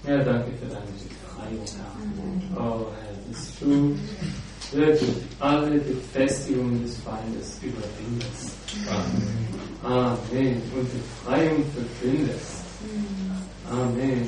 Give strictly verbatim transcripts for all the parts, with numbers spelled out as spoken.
Ja, danke für deine Befreiung, Herr. Oh Herr, dass du wirklich alle Befestigungen des Feindes überwindest. Amen. Und Befreiung verbindest. Amen.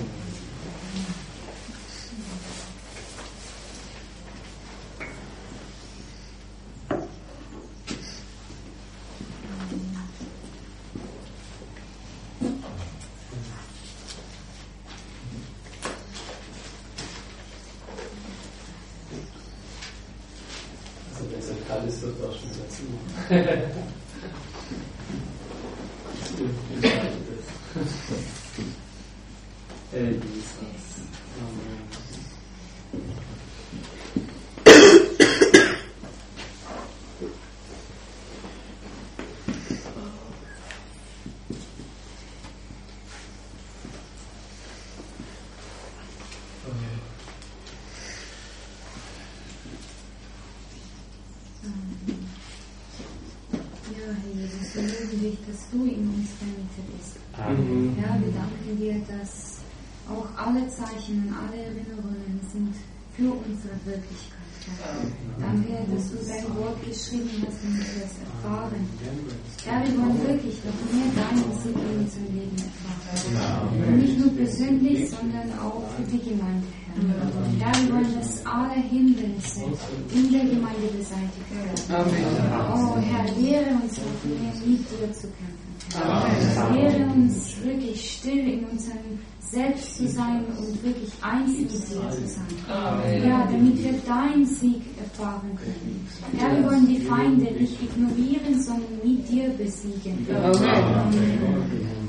Dass du in unserer Mitte bist. Amen. Ja, wir danken dir, dass auch alle Zeichen und alle Erinnerungen sind für unsere Wirklichkeit. Danke, dass du dein Wort geschrieben hast und wir das erfahren. Ja, wir wollen wirklich noch mehr deinen Sieg in unserem Leben erfahren. Und nicht nur persönlich, sondern auch für die Gemeinde, Herr. Ja, wir wollen, dass alle Hindernisse in der Gemeinde beseitigt werden. Oh Herr, lehre uns noch mehr mit dir zu kämpfen. Lehre uns wirklich still in unserem Selbst zu sein und wirklich eins mit dir zu sein. Ja, damit wir deinen Sieg erfahren können. Ja, wir wollen die Feinde nicht ignorieren, sondern mit dir besiegen. Amen.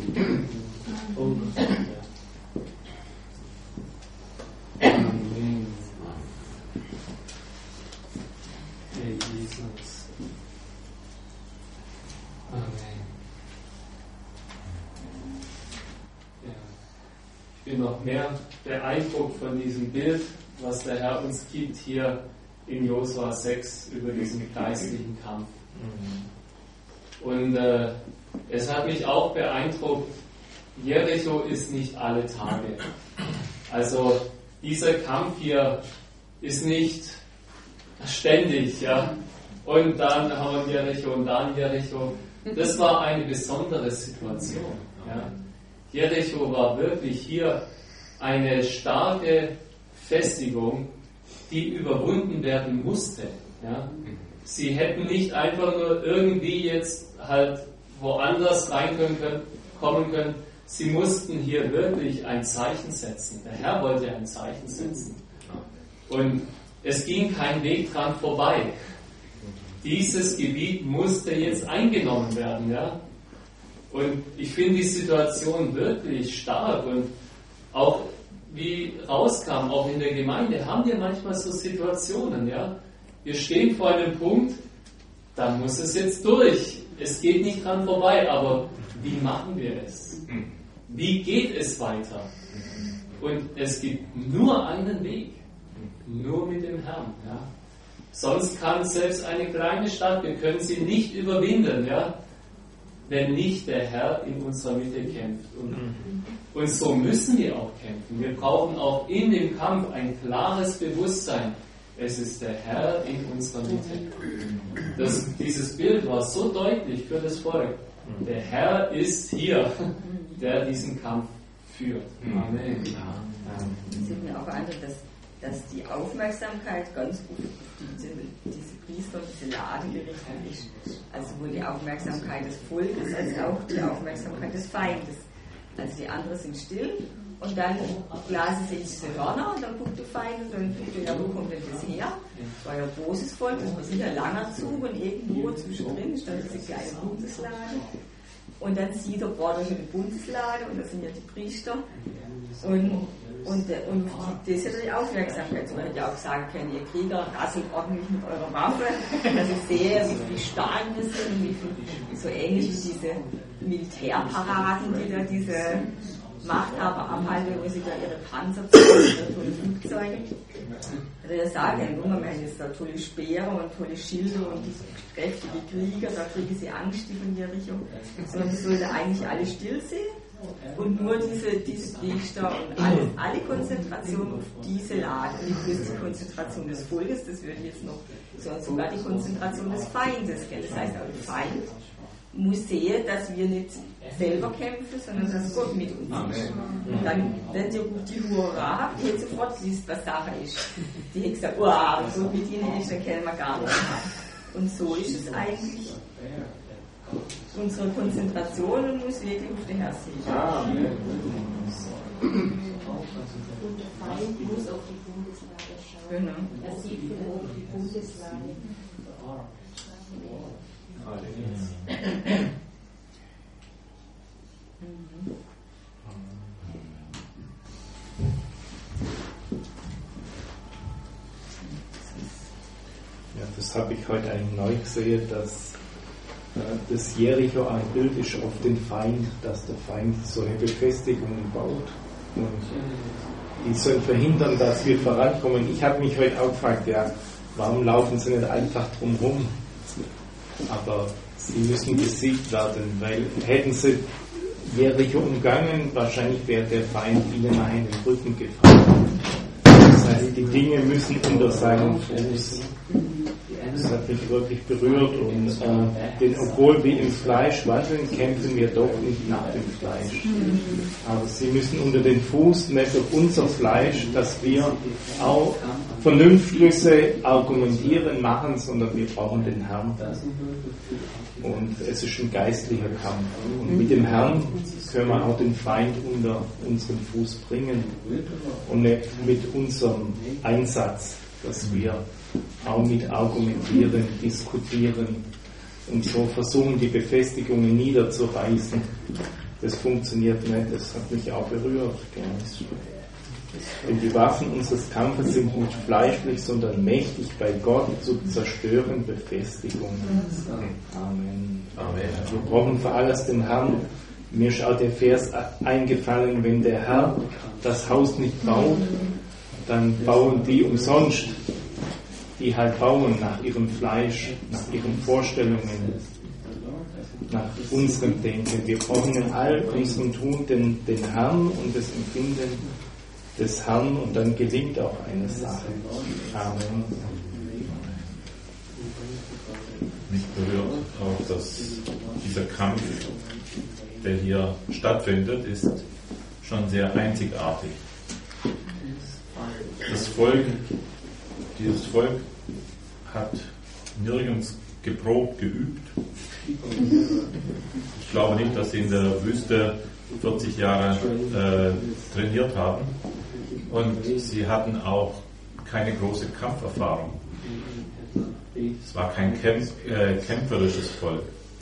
Ich bin noch mehr beeindruckt von diesem Bild, was der Herr uns gibt hier in Josua sechs über diesen geistlichen Kampf. Und äh, es hat mich auch beeindruckt, Jericho ist nicht alle Tage. Also dieser Kampf hier ist nicht ständig, ja. Und dann haben wir Jericho und dann Jericho. Das war eine besondere Situation, ja. Jericho war wirklich hier eine starke Festigung, die überwunden werden musste. Ja. Sie hätten nicht einfach nur irgendwie jetzt halt woanders reinkommen können, kommen können. Sie mussten hier wirklich ein Zeichen setzen. Der Herr wollte ein Zeichen setzen. Und es ging kein Weg dran vorbei. Dieses Gebiet musste jetzt eingenommen werden. Ja. Und ich finde die Situation wirklich stark und auch wie rauskam, auch in der Gemeinde, haben wir manchmal so Situationen, ja. Wir stehen vor einem Punkt, da muss es jetzt durch. Es geht nicht dran vorbei, aber wie machen wir es? Wie geht es weiter? Und es gibt nur einen Weg, nur mit dem Herrn, ja. Sonst kann selbst eine kleine Stadt, wir können sie nicht überwinden, ja, wenn nicht der Herr in unserer Mitte kämpft. Und, und so müssen wir auch kämpfen. Wir brauchen auch in dem Kampf ein klares Bewusstsein. Es ist der Herr in unserer Mitte. Das, dieses Bild war so deutlich für das Volk. Der Herr ist hier, der diesen Kampf führt. Amen. Das sieht mir auch beeindruckt, dass, dass die Aufmerksamkeit ganz gut auf diese, diese Priester, diese Lade gerichtet ist. Also sowohl die Aufmerksamkeit des Volkes als auch die Aufmerksamkeit des Feindes. Also die anderen sind still und dann blasen sie in diese Hörner und dann guckt der Feind und dann guckt er, ja, wo kommt denn das her? Das war ja ein großes Volk, das war sicher ein langer Zug und irgendwo zwischendrin ist dann diese kleine Bundeslade. Und dann sieht er, boah, da ist eine Bundeslade und da sind ja die Priester. Und, und, und das ist ja die Aufmerksamkeit. Man hätte ja auch sagen können, ihr Krieger, rasselt ordentlich mit eurer Waffe. Also ich sehe, wie, wie stark wir sind, wie, wie so ähnlich wie diese Militärparaden, die da diese Machthaber abhalten, wo sie da ihre Panzer zeigen, tolle Flugzeuge. Ich würde ja sagen, ein junger Mann ist da tolle Speere und tolle Schilde und kräftige Krieger, da kriegen sie Angst, die von Jericho. Sondern die sollte eigentlich alle still sehen Und nur diese, diese Priester und alles, alle Konzentration auf diese Lade, nicht bloß die Konzentration des Volkes, das würde jetzt noch, sondern sogar die Konzentration des Feindes. Das heißt, auch der Feind muss sehen, dass wir nicht selber kämpfen, sondern dass Gott mit uns ist. Und dann, wenn die ruft die Hurra, die hätte sofort gewusst, was Sache ist. Die hätte gesagt, oh, Gott mit ihnen ist, dann kennen wir gar nicht. Und so ist es eigentlich. Unsere Konzentration muss wirklich auf den Herrn sehen. Ah, und der Feind muss auf die Bundeslade schauen. Genau. Er sieht von oben die Bundeslade. Ja, das habe ich heute eigentlich neu gesehen, dass äh, das Jericho ein Bild ist auf den Feind, dass der Feind solche Befestigungen baut und die sollen verhindern, dass wir vorankommen. Ich habe mich heute auch gefragt, ja, warum laufen sie nicht einfach drumherum? Aber sie müssen besiegt werden, weil hätten sie Jericho umgangen, wahrscheinlich wäre der Feind ihnen nach in den Rücken gefallen. Das heißt, die Dinge müssen unter seinem Fuß. Das hat mich wirklich berührt und äh, denn obwohl wir im Fleisch wandeln, kämpfen wir doch nicht nach dem Fleisch. Aber sie müssen unter den Fuß, nicht auf unser Fleisch, dass wir auch Vernunftschlüsse argumentieren machen, sondern wir brauchen den Herrn. Und es ist ein geistlicher Kampf. Und mit dem Herrn können wir auch den Feind unter unseren Fuß bringen und nicht mit unserem Einsatz, dass wir auch mit argumentieren, diskutieren und so versuchen, die Befestigungen niederzureißen. Das funktioniert nicht, das hat mich auch berührt. Denn die Waffen unseres Kampfes sind nicht fleischlich, sondern mächtig bei Gott zu zerstören Befestigungen. Amen. Amen. Wir brauchen für alles den Herrn. Mir ist auch der Vers eingefallen, wenn der Herr das Haus nicht baut, dann bauen die umsonst, die halt bauen nach ihrem Fleisch, nach ihren Vorstellungen, nach unserem Denken. Wir brauchen in all unserem Tun den, den Herrn und das Empfinden des Herrn und dann gelingt auch eine Sache. Amen. Mich berührt auch, dass dieser Kampf, der hier stattfindet, ist schon sehr einzigartig. Das Volk, dieses Volk hat nirgends geprobt, geübt. Ich glaube nicht, dass sie in der Wüste vierzig Jahre äh, trainiert haben. Und sie hatten auch keine große Kampferfahrung. Es war kein Kämpf, äh, kämpferisches Volk.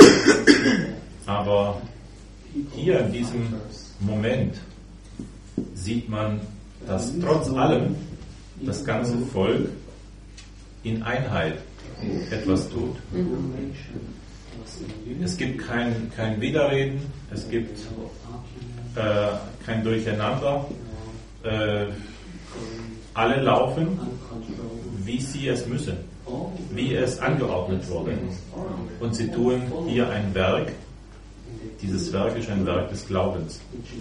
Aber hier in diesem Moment sieht man, dass trotz allem das ganze Volk in Einheit etwas tut. Es gibt kein, kein Widerreden, es gibt äh, kein Durcheinander. Äh, alle laufen, wie sie es müssen, wie es angeordnet wurde. Und sie tun hier ein Werk. Dieses Werk ist ein Werk des Glaubens.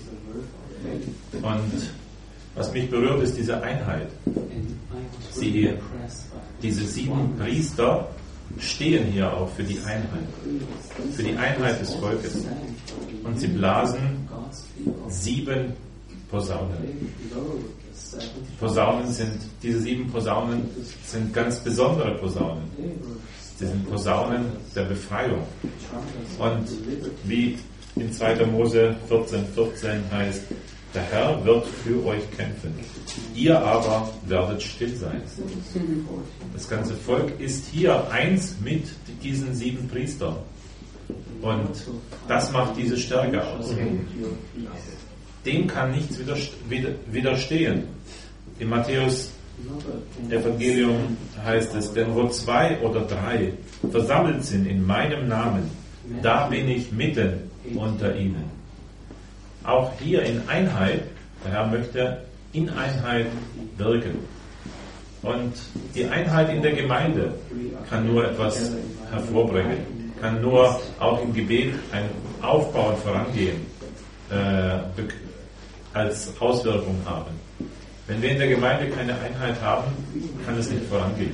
Und was mich berührt, ist diese Einheit. Sie, diese sieben Priester stehen hier auch für die Einheit, für die Einheit des Volkes. Und sie blasen sieben Posaunen. Posaunen sind, diese sieben Posaunen sind ganz besondere Posaunen. Sie sind Posaunen der Befreiung. Und wie in zweiter Mose vierzehn vierzehn heißt, der Herr wird für euch kämpfen. Ihr aber werdet still sein. Das ganze Volk ist hier eins mit diesen sieben Priestern. Und das macht diese Stärke aus. Dem kann nichts widerstehen. Im Matthäus-Evangelium heißt es, denn wo zwei oder drei versammelt sind in meinem Namen, da bin ich mitten unter ihnen. Auch hier in Einheit, der Herr möchte in Einheit wirken. Und die Einheit in der Gemeinde kann nur etwas hervorbringen, kann nur auch im Gebet ein Aufbau und Vorangehen. äh, als Auswirkung haben. Wenn wir in der Gemeinde keine Einheit haben, kann es nicht vorangehen.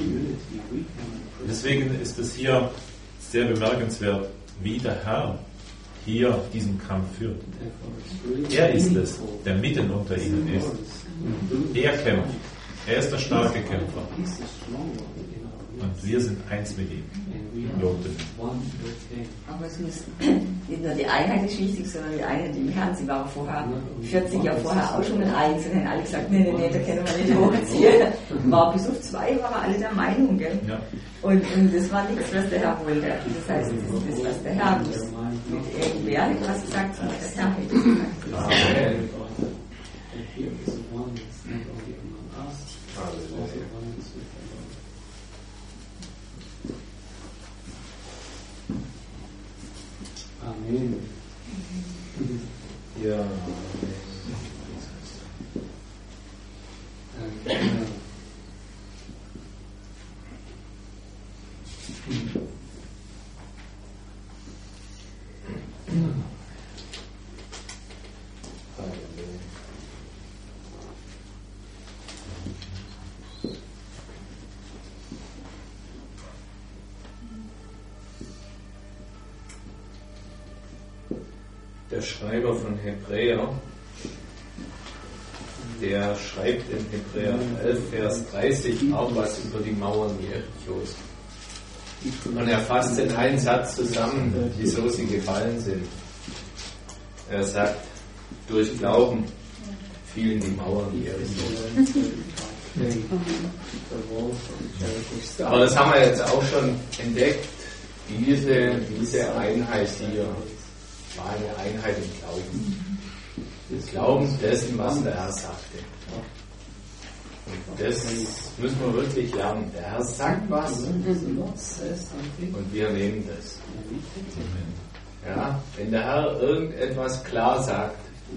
Deswegen ist es hier sehr bemerkenswert, wie der Herr hier diesen Kampf führt. Er ist es, der mitten unter ihnen ist. Er kämpft. Er ist der starke Kämpfer. Und wir sind eins mit ihm. Loben. Aber es muss nicht nur die Einheit ist wichtig, sondern die Einheit im Herrn. Sie waren vorher, vierzig Jahre vorher auch schon mit eins und haben alle gesagt, nee, nee, nee, da können wir nicht hochziehen. War bis auf zwei, waren alle der Meinung. Gell? Ja. Und, und das war nichts, was der Herr wollte. Das heißt, das ist das, was der Herr muss. Mit irgendwer hat etwas gesagt, sondern das Herr hat etwas gesagt. Amen. Amen. Ja. Amen. Der Schreiber von Hebräer, der schreibt in Hebräer elf, Vers dreißig auch was über die Mauern Jerichos. Und er fasst in einen Satz zusammen, wieso sie gefallen sind. Er sagt, durch Glauben fielen die Mauern Jerichos. Aber das haben wir jetzt auch schon entdeckt, diese, diese Einheit hier war eine Einheit im Glauben. Das Glauben dessen, was der Herr sagte. Und das müssen wir wirklich lernen. Der Herr sagt was und wir nehmen das. Ja, wenn der Herr irgendetwas klar sagt,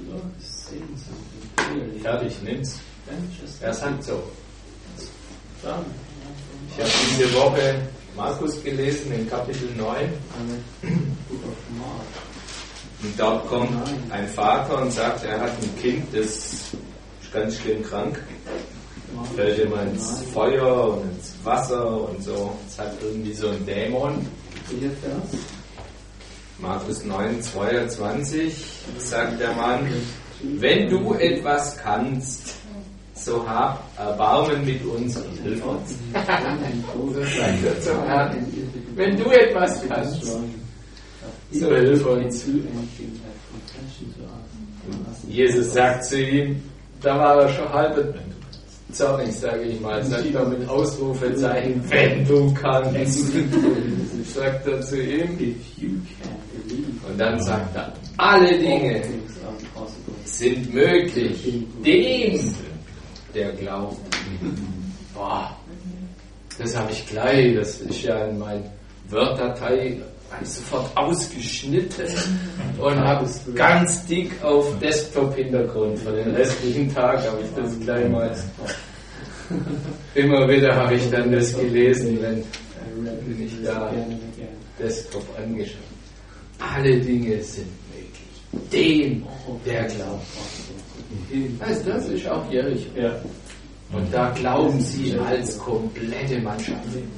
fertig, nimm's. Er sagt so. Ich habe diese Woche Markus gelesen in Kapitel neun. Und dort kommt ein Vater und sagt, er hat ein Kind, das ist ganz schlimm krank. Fällt immer ins Feuer und ins Wasser und so. Es hat irgendwie so einen Dämon. Markus neun, zweiundzwanzig sagt der Mann, wenn du etwas kannst, so hab Erbarmen mit uns und hilf uns. Das sagt er zum Herrn. Wenn du etwas kannst, so hilf uns. Jesus sagt zu ihm, da war er schon halb zornig, sage ich mal, sagt er mit Ausrufezeichen, wenn du kannst, sagt er zu ihm. Und dann sagt er, alle Dinge sind möglich, dem, der glaubt. Boah, das habe ich gleich, das ist ja in meiner Word-Datei sofort ausgeschnitten und habe es ganz dick auf Desktop-Hintergrund. Für den restlichen Tag habe ich das gleich mal. Immer wieder habe ich dann das gelesen, wenn, wenn ich da Desktop angeschaut habe. Alle Dinge sind möglich. Dem, der glaubt. Also das ist auch Jericho. Ja. Und da glauben sie als komplette Mannschaft.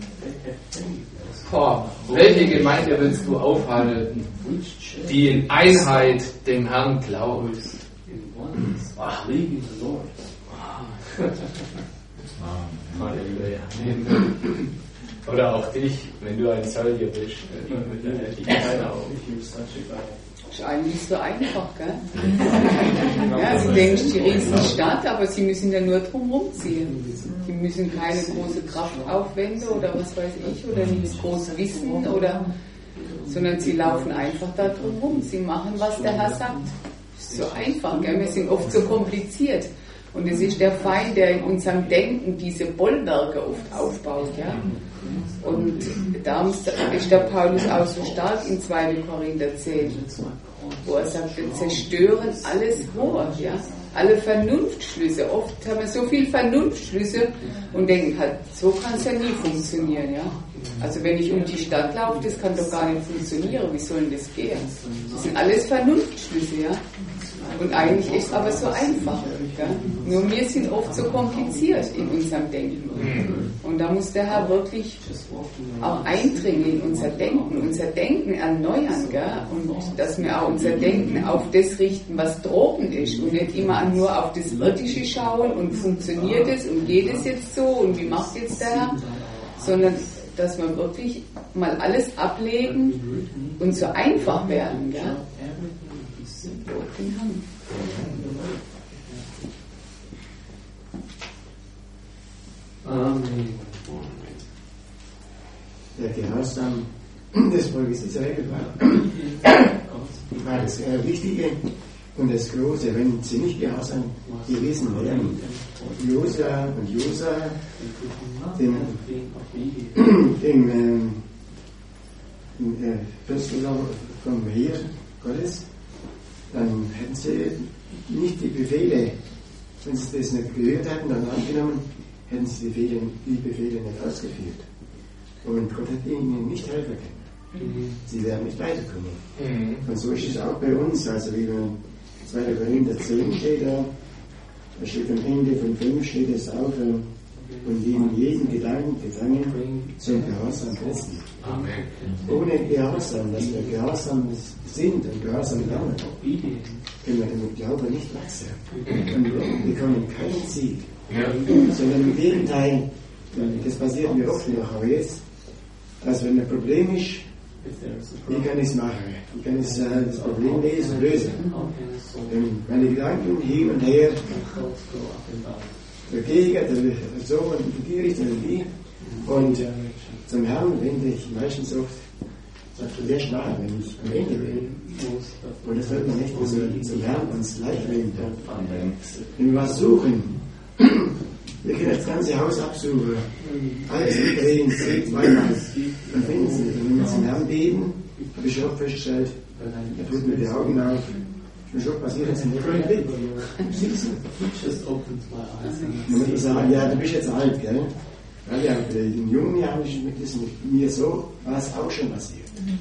Boah, welche Gemeinde willst du aufhalten, die in Einheit dem Herrn glaubt? Ach. Halleluja. Oder auch dich, wenn du ein Soldier bist. Das ist eigentlich so einfach, gell? Ja, du denkst, die Riesenstadt, aber sie müssen ja nur drum rumziehen. Die müssen keine große Kraft aufwenden oder was weiß ich, oder nicht groß wissen, oder, sondern sie laufen einfach da drum rum. Sie machen, was der Herr sagt. Das ist so einfach, gell? Wir sind oft so kompliziert. Und es ist der Feind, der in unserem Denken diese Bollwerke oft aufbaut, ja. Und darum ist der Paulus auch so stark in zweiter Korinther zehn, wo er sagt, wir zerstören alles Hohe, ja. alle Vernunftschlüsse. Oft haben wir so viele Vernunftschlüsse und denken halt, so kann es ja nie funktionieren. Ja? Also wenn ich um die Stadt laufe, das kann doch gar nicht funktionieren. Wie soll denn das gehen? Das sind alles Vernunftschlüsse. Ja? Und eigentlich ist es aber so einfach. Ja? Nur wir sind oft so kompliziert in unserem Denken. Und da muss der Herr wirklich auch eindringen in unser Denken, unser Denken erneuern. Gell? Und dass wir auch unser Denken auf das richten, was drohend ist. Und nicht immer nur auf das Wirkliche schauen und funktioniert es und geht es jetzt so und wie macht jetzt der Herr. Sondern dass wir wirklich mal alles ablegen und so einfach werden. Gell? Amen. Der Gehorsam des Volkes Israel war, war das Wichtige und das Große. Wenn sie nicht gehorsam gewesen wären, Josua und Josa, dem, dem, ähm, dem äh, Fürsten vom Heer Gottes, dann hätten sie nicht die Befehle, wenn sie das nicht gehört hätten, dann angenommen, hätten sie die Befehle, die Befehle nicht ausgeführt. Und Gott hat ihnen nicht helfen können. Mhm. Sie werden nicht weiterkommen. Mhm. Und so ist es auch bei uns. Also wie in zweiter Korinther zehn steht da, da steht am Ende von fünf steht es auch, und in jeden Gedanken gefangen zum Gehorsam Christi. Amen. Ohne Gehorsam, dass wir gehorsam sind und gehorsam lernen, können wir im Glauben nicht wachsen. Und wir bekommen keinen Sieg. Ja. Sondern im Gegenteil, das passiert mir oft noch, aber jetzt, dass wenn ein Problem ist, wie kann ich es machen? Wie kann ich äh, das Problem lesen, lösen? Denn meine Gedanken hin und her, dagegen, so und in die Richtung und die. Und zum Herrn wende ich meistens oft sehr schnell, wenn ich am Ende bin. Und das wird man nicht, dass wir zum Herrn uns gleich wenden. Wenn wir was suchen, wir können das ganze Haus absuchen, alles drehen, zweimal, dann finden sie nicht. Und wenn wir zum Herrn beten, habe ich schon festgestellt, er tut mir die Augen auf. Ich bin schon passiert, dass ich nicht mehr bin. Dann muss ich sagen, ja, du bist jetzt alt, gell? Weil ja, in jungen Jahren ist mit mir so, war es auch schon passiert.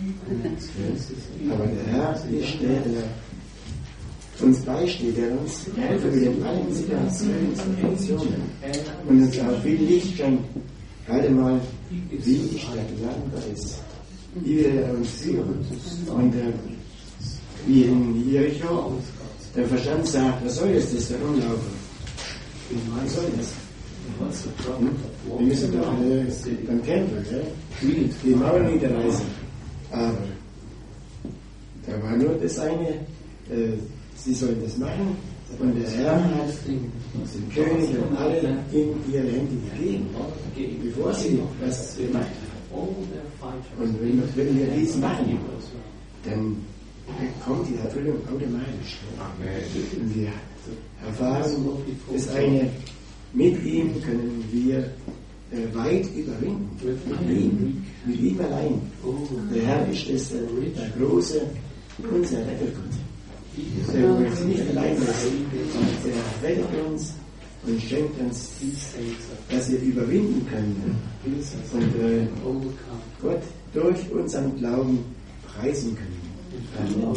Aber der Herr ist der, der uns beisteht, der uns helfen will in allen Situationen und uns auch viel Licht schenkt. Gerade mal, wie ich der Land ist, wie will er uns führen. Und äh, wie in Jericho, der Verstand sagt, was soll jetzt das da rumlaufen? Was soll das? Hm? Wir müssen doch äh, beim Kämpfen, gell? Die Mauern niederreißen. Aber da war nur das eine, äh, sie sollen das machen und der Herr hat den König und alle in ihre Hände gegeben, bevor sie das gemacht haben. Und wenn, wenn wir dies machen, dann kommt die Erfüllung automatisch. Und wir erfahren das eine, mit ihm können wir äh, weit überwinden. Mit ihm, mit ihm allein. Der Herr ist das, äh, der große, unser Rettergott. Der uns nicht allein lassen, der rettet uns und schenkt uns, dass wir überwinden können und äh, Gott durch unseren Glauben preisen können. Amen.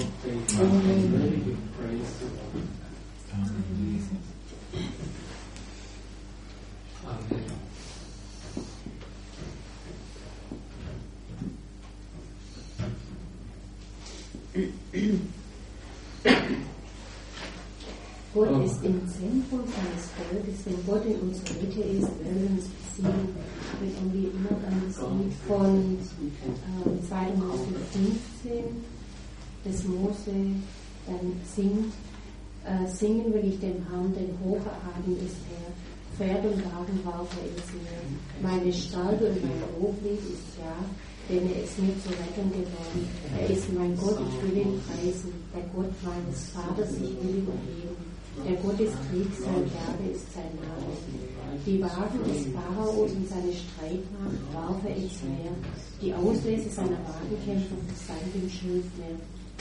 Gott ist im Zentrum seines Volkes, wenn Gott in unserer Mitte ist, werden wir uns besiegen. Ich bin irgendwie immer an das Lied von ähm, zweiter Mose fünfzehn, das Mose dann singt. Äh, singen will ich dem Herrn, denn hoch erhaben ist er. Pferd und Wagen warf er ins Meer. Meine Stärke und mein Loblied ist ja, denn er ist mir zur Rettung geworden. Er ist mein Gott, ich will ihn preisen. Der Gott meines Vaters, ich will ihn erheben. Der Gott des Kriegs, sein Berge ist sein Name. Die Wagen des Pharao und seine Streitmacht warf er ins Meer. Die Auslese seiner Wagenkämpfer versank im Schilfmeer.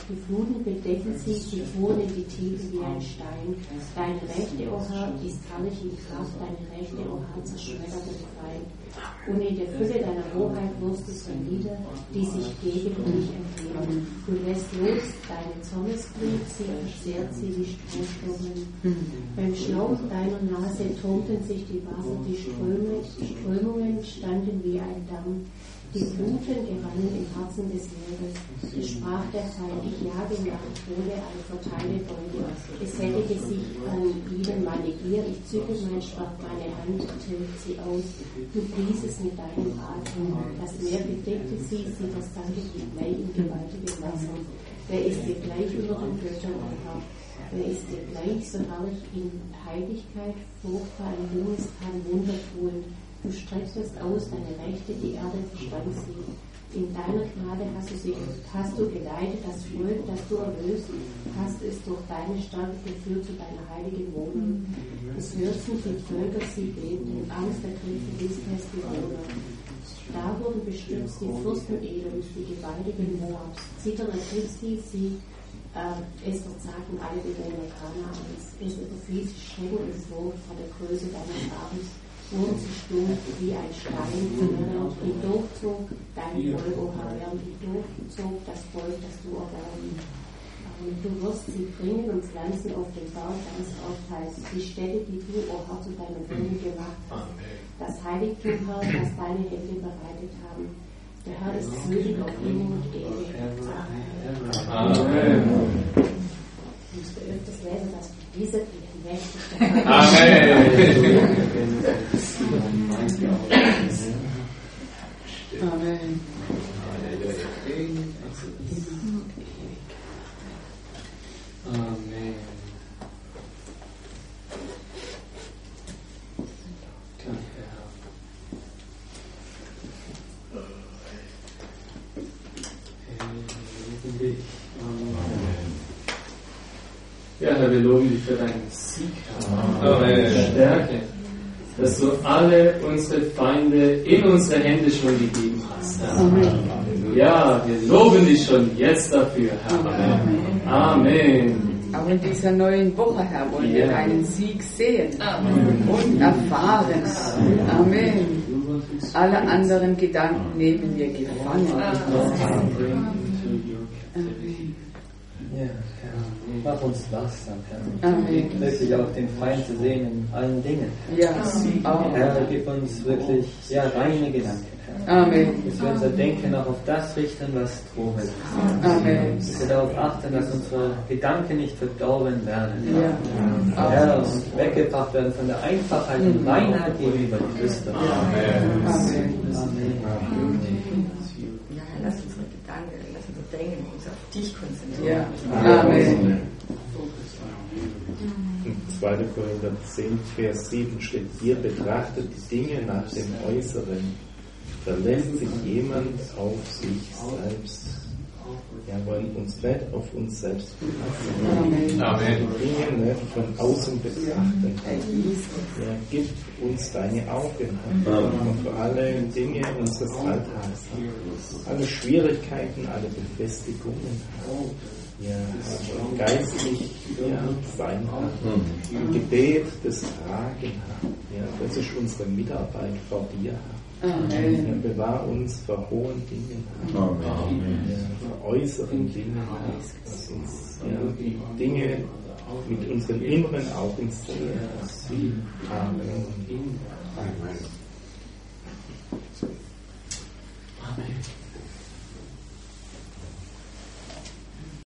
Die Fluten bedecken sie, sie fuhren in die Tiefe wie ein Stein. Deine Rechte, o Herr, ist herrlich in Kraft, deine Rechte, o Herr, zerschmettert den Feind. Und in der Fülle deiner Hoheit wirst du Lieder, die sich gegen dich empfehlen. Du lässt los deine Zornesglut, sie verzehrt sie wie Strohstürmen. Beim Schlauch deiner Nase turnten sich die Wasser, die Ströme, Strömungen standen wie ein Damm. Die Fluten gewannen im Herzen des Meeres. Es sprach der Feind, ich jage nach Tode eine verteilte Beute. Es heftigte sich an ihnen meine Gier, ich zücke mein Schwert, meine Hand tilgt sie aus. Du bliesest mit deinem Atem. Das Meer bedeckte sie, sie versank wie Blei in gewaltigem Wasser. Wer ist dir gleich über den Göttern, o Herr? Wer ist dir gleich so herrlich in Heiligkeit, furchtbar in Ruhestan, wundertuend? Du streckst aus deine Rechte, die Erde verschwand sie. In deiner Gnade hast du, sie, hast du geleitet das Volk, das du erlöst, hast es durch deine Stärke geführt zu deiner heiligen Wohnung. Es hörten die Völker, sie beten, in Angst ergriffen Israels Bewohner. Da wurden bestürzt die Fürsten Edoms, die gewaltigen Moabs. Zittern ergriff sie, sie äh, es verzagten alle Bewohner Kanaans. Es überfiel sie Schrecken und Furcht vor der Größe deines Abends. Wurden sie stumpf wie ein Stein, während die durchzog dein Volk, o Herr, während die durchzog das Volk, das du erworben. Und du wirst sie bringen und pflanzen auf dem Berg deines Urteils, die Städte, die du, o Herr, zu deinem Wohnen gemacht hast. Das Heiligtum, Herr, das deine Hände bereitet haben. Der Herr ist würdig auf Himmel und ewig. Amen. Amen. Ich musste öfters lesen, dass diese Amen. Amen. Amen. Danke, Herr. Ja, Herr, wir loben dich für deinen Sieg, Herr, für deine Stärke, dass du alle unsere Feinde in unsere Hände schon gegeben hast, Herr. Amen. Ja, wir loben dich schon jetzt dafür, Herr. Amen. Amen. Auch in dieser neuen Woche, Herr, wollen wir deinen Sieg sehen Amen. Und erfahren. Amen. Alle anderen Gedanken nehmen wir gefangen. Amen. Ja, Herr, mach uns wachsam, Herr. Amen. Wirklich auch den Feind zu sehen in allen Dingen. Ja. Herr, gib uns wirklich ja, reine Gedanken, Herr. Amen. Dass wir unser Denken auch auf das richten, was Tod ist. Amen. Dass wir darauf achten, dass unsere Gedanken nicht verdorben werden. Ja. Herr, und weggebracht werden von der Einfachheit und Reinheit gegenüber Christus. Amen. Amen. Amen. Ja, lass unsere Gedanken, lass unser Denken uns auf dich konzentrieren. Ja. Amen. In zweiter Korinther zehn, Vers sieben steht, ihr betrachtet die Dinge nach dem Äußeren. Verlässt sich jemand auf sich selbst? Ja, wollen uns nicht auf uns selbst verlassen. Amen. Die Dinge nicht von außen betrachten. Ja, gib uns deine Augen Amen. Für alle Dinge unseres Alltags. Alle Schwierigkeiten, alle Befestigungen. Ja, also geistlich ja, sein im Gebet das Tragen. Ja, das ist unsere Mitarbeit vor dir. Amen. Ja, bewahr uns vor hohen Dingen. Amen. Ja, vor äußeren Dingen. Lass uns ja, die Dinge mit unseren inneren Augen sehen. Amen. Amen.